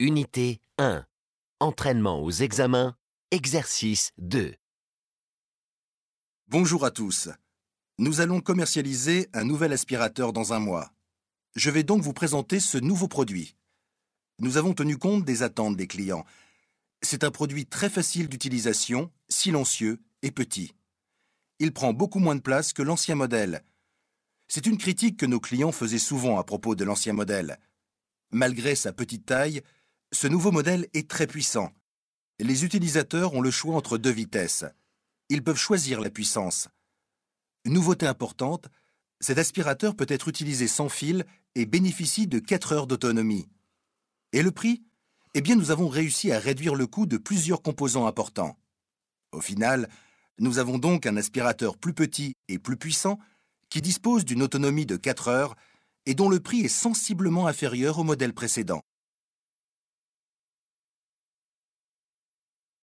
Unité 1. Entraînement aux examens. Exercice 2. Bonjour à tous. Nous allons commercialiser un nouvel aspirateur dans un mois. Je vais donc vous présenter ce nouveau produit. Nous avons tenu compte des attentes des clients. C'est un produit très facile d'utilisation, silencieux et petit. Il prend beaucoup moins de place que l'ancien modèle. C'est une critique que nos clients faisaient souvent à propos de l'ancien modèle. Malgré sa petite taille, ce nouveau modèle est très puissant. Les utilisateurs ont le choix entre deux vitesses. Ils peuvent choisir la puissance. Nouveauté importante, cet aspirateur peut être utilisé sans fil et bénéficie de 4 heures d'autonomie. Et le prix ? Eh bien, nous avons réussi à réduire le coût de plusieurs composants importants. Au final, nous avons donc un aspirateur plus petit et plus puissant qui dispose d'une autonomie de 4 heures et dont le prix est sensiblement inférieur au modèle précédent.